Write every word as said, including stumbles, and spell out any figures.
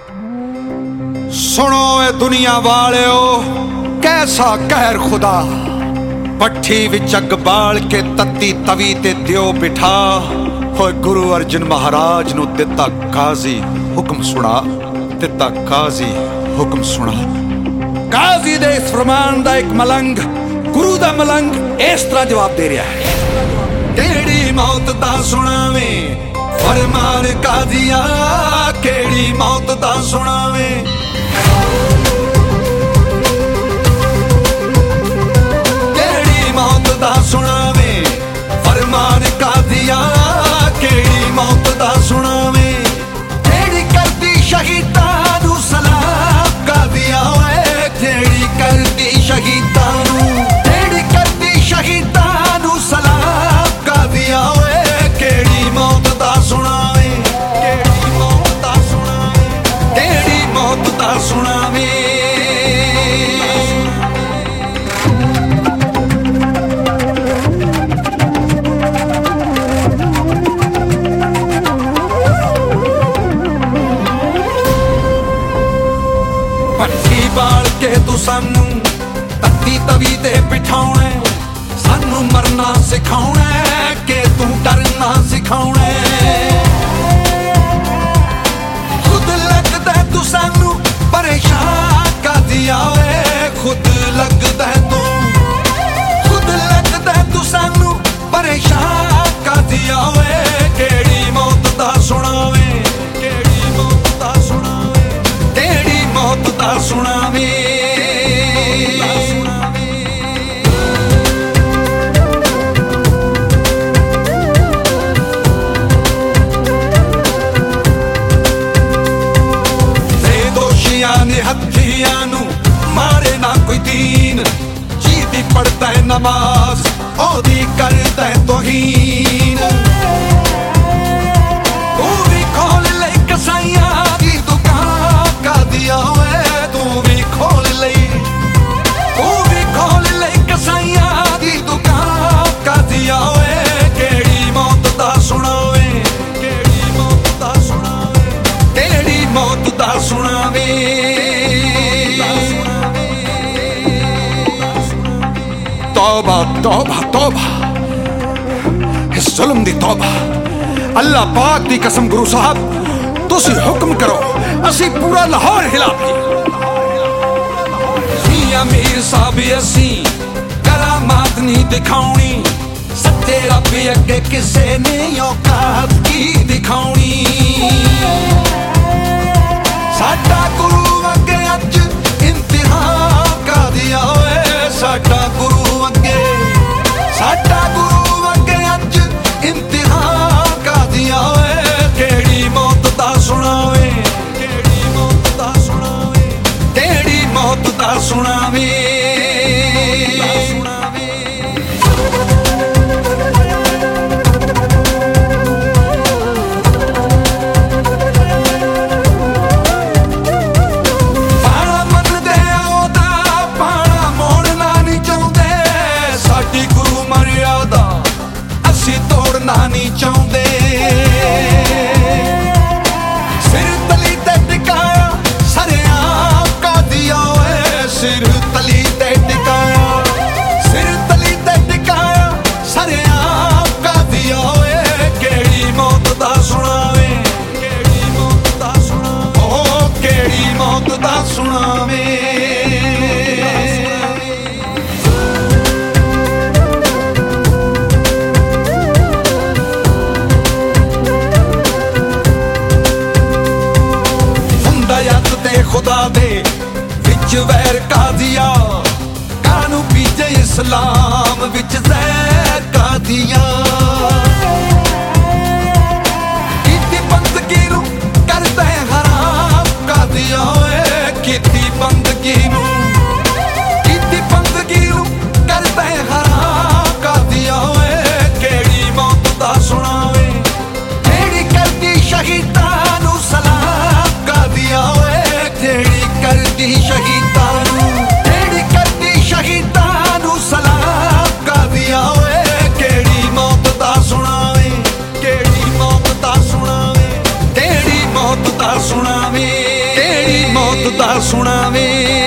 सुनो ए दुनिया वालियो, कैसा कहर खुदा, भट्ठी विच अग बाल के तत्ती तवी ते दियो बिठा। होए गुरु अर्जन महाराज नू दिता काजी हुक्म सुना, दिता काजी हुक्म सुना। काजी दे इस फरमान दा एक मलंग गुरु दा मलंग इस तरह जवाब दे रहा है, केड़ी मौत दा सुनावे फरमान काजिया, केड़ी मौत दा सुनावे। केड़ी मौत दा सुनावे फरमान काजिया, केड़ी मौत दा सुनावे। केड़ी करदी शहीदां नू सलाम काजिया, ओए केड़ी करदी शहीदां नू, केड़ी करदी शहीदां नू सलाम काजिया, ओए केड़ी मौत दा सुनावे। केड़ी मौत दा सुनावे, केड़ी मौत दा सुनावे। भट्ठी बाल के तू सानू तत्ती तवी ते बिठाउणे, सानू मरना सिखाउणे के तू डरना सिखाउणे। खुद लगदा तू सानू परेशान काजिया, ओए खुद लगदा तू, खुद लगदा तू सानू परेशान काजिया, ओए केड़ी मौत दा सुनावे। केड़ी मौत दा सुनावे, केड़ी मौत दा सुनावे। हथियां नू मारे ना कोई दीन, जीदी पढ़ता है नमाज ओदी करता है तौहीन। तू भी खोल ले कसाइयां दी दुकान काजिया, ओए तू भी खोल ले, तू भी खोल ले कसाइयां दी दुकान काजिया, ओए केड़ी मौत दा सुनावे। केड़ी मौत दा सुनावे, केड़ी मौत दा सुनावे। तौबा तौबा तौबा, इस जुल्म दी तौबा। अल्लाह पाक दी कसम गुरु साहब तुसी हुक्म करो असी पूरा लाहौर हिला दिए। मीर साहब असी करामात नहीं दिखाउनी, सच्चे रब अगे किसे ने औकात की दिखाउनी। साडा गुरु अगे अज इम्तिहान काजिया, ओए साडा गुरु अगे, साडा गुरु अगे अज इम्तिहान काजिया, ओए केड़ी मौत दा सुनावे। केड़ी मौत दा सुनावे, केड़ी मौत दा सुनावे। तोड़ना नहीं चाहते, सिर तली ते टिकाया सरेआम काजिया, ओए सिर तली ते टिकाया, सिर तली ते टिकाया सरेआम काजिया, ओए केड़ी मौत दा सुनावे। केड़ी मौत दा सुनावे, ओ केड़ी मौत दा सुनावे। खुदा दे विच वैर काजिया, कानू बीजे इस्लाम विच जहर काजिया। कीती बंदगी नू करदा है हराम काजिया, ओए कीती बंदगी नू, कीती बंदगी नू करदा है हराम काजिया, ओए केड़ी मौत दा सुनावे। केड़ी करदी शहीदां नू सलाम काजिया, ओए केड़ी करदी शहीदां नू, केड़ी करदी शहीदां नू सलाम काजिया, ओए केड़ी मौत ਸੁਣਾਵੇ।